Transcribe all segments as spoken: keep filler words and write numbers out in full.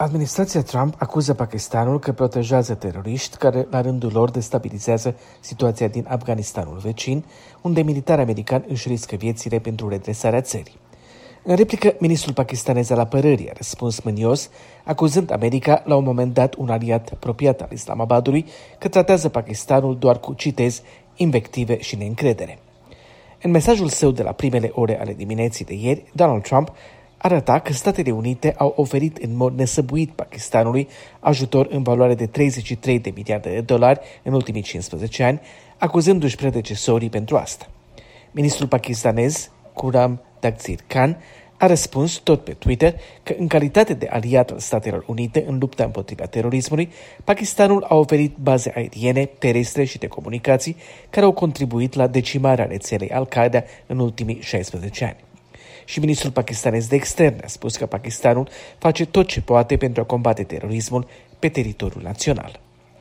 Administrația Trump acuză Pakistanul că protejează teroriști care, la rândul lor, destabilizează situația din Afganistanul vecin, unde militari americani își riscă viețile pentru redresarea țării. În replică, ministrul pakistanez al apărării a răspuns mânios, acuzând America, la un moment dat un aliat apropiat al Islamabadului, că tratează Pakistanul doar cu, citez, invective și neîncredere. În mesajul său de la primele ore ale dimineții de ieri, Donald Trump arăta că Statele Unite au oferit în mod nesăbuit Pakistanului ajutor în valoare de treizeci și trei de miliarde de dolari în ultimii cincisprezece ani, acuzându-și predecesorii pentru asta. Ministrul pakistanez, Khurram Dagzir Khan, a răspuns tot pe Twitter că, în calitate de aliat al Statelor Unite în lupta împotriva terorismului, Pakistanul a oferit baze aeriene, terestre și de comunicații care au contribuit la decimarea rețelei Al-Qaeda în ultimii șaisprezece ani. Și ministrul pakistanez de externe a spus că Pakistanul face tot ce poate pentru a combate terorismul pe teritoriul național.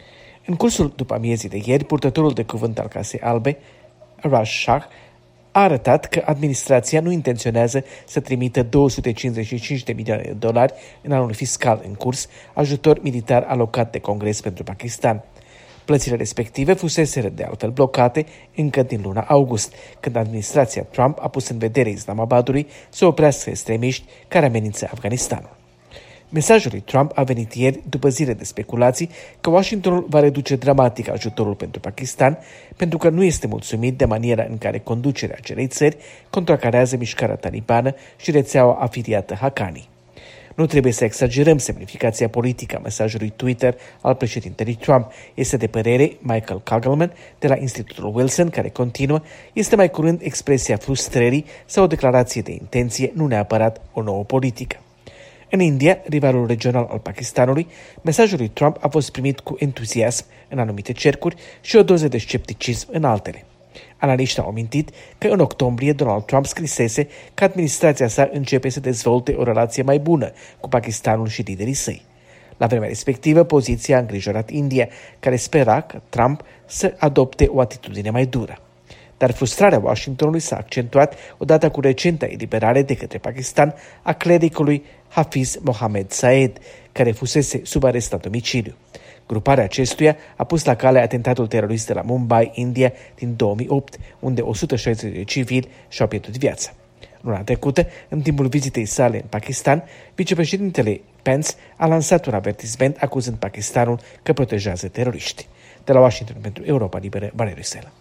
În cursul după amiezii de ieri, purtătorul de cuvânt al Casei Albe, Raj Shah, a arătat că administrația nu intenționează să trimită două sute cincizeci și cinci de milioane de dolari în anul fiscal în curs, ajutor militar alocat de Congres pentru Pakistan. Plățile respective fuseseră de altfel blocate încă din luna august, când administrația Trump a pus în vedere Islamabadului să oprească extremiști care amenință Afganistanul. Mesajul lui Trump a venit ieri după zile de speculații că Washingtonul va reduce dramatic ajutorul pentru Pakistan pentru că nu este mulțumit de maniera în care conducerea acelei țări contracarează mișcarea talibană și rețeaua afiliată Haqqani. Nu trebuie să exagerăm semnificația politică a mesajului Twitter al președintelui Trump, este de părere Michael Kugelman de la Institutul Wilson, care continuă, este mai curând expresia frustrării sau o declarație de intenție, nu neapărat o nouă politică. În India, rivalul regional al Pakistanului, mesajul lui Trump a fost primit cu entuziasm în anumite cercuri și o doză de scepticism în altele. Analiștii au amintit că în octombrie Donald Trump scrisese că administrația sa începe să dezvolte o relație mai bună cu Pakistanul și liderii săi. La vremea respectivă, poziția a îngrijorat India, care spera că Trump să adopte o atitudine mai dură. Dar frustrarea Washingtonului s-a accentuat odată cu recenta eliberare de către Pakistan a clericului Hafiz Mohammed Saeed, care fusese sub arest la domiciliu. Gruparea acestuia a pus la cale atentatul terorist de la Mumbai, India, din două mii opt, unde o sută șaizeci de civili și-au pierdut viața. Luna trecută, în timpul vizitei sale în Pakistan, vicepreședintele Pence a lansat un avertisment acuzând Pakistanul că protejează teroriști. De la Washington pentru Europa Liberă, Valeriu Sela.